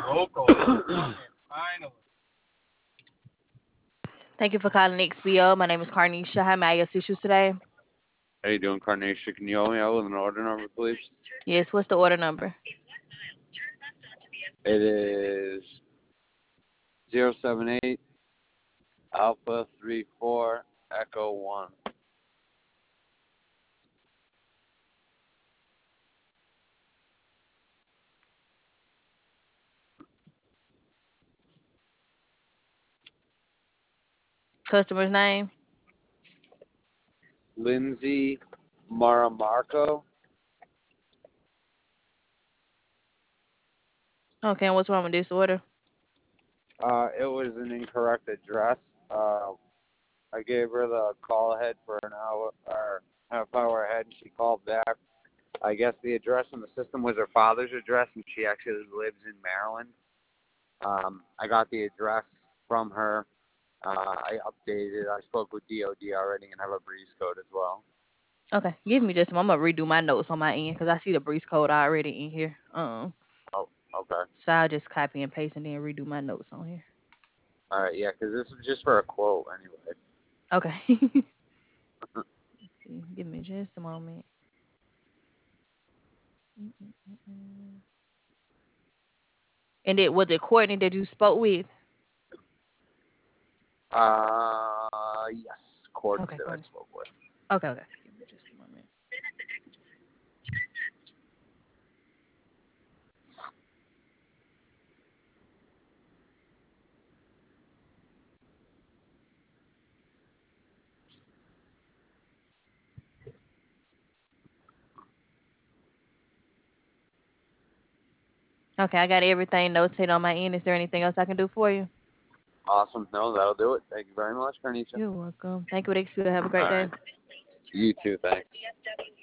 Thank you for calling XBO. My name is Carnisha. How may I assist you today? How you doing, Carnation? Can you help me out with an order number, please? Yes, what's the order number? It is 078 Alpha 34 Echo 1. Customer's name? Lindsay Maramarco. Okay, and what's wrong with this order? It was an incorrect address. I gave her the call ahead for an hour or half hour ahead, and she called back. I guess the address in the system was her father's address, and she actually lives in Maryland. I got the address from her. I updated. I spoke with DOD already and have a breeze code as well. Okay, give me just a moment. I'm gonna redo my notes on my end because I see the breeze code already in here. Oh, okay. So I'll just copy and paste and then redo my notes on here. All right, yeah, 'cause this is just for a quote anyway. Okay. Let's see. Give me just a moment. Mm-mm-mm-mm. And it was it Courtney that you spoke with? Yes, Courtney Okay, that I Courtney. spoke with. Okay. Give me just a moment. Okay, I got everything notated on my end. Is there anything else I can do for you? Awesome. No, that'll do it. Thank you very much, Carnicia. You're welcome. Thank you, XBO. Have a great All day. right. You too. Thanks.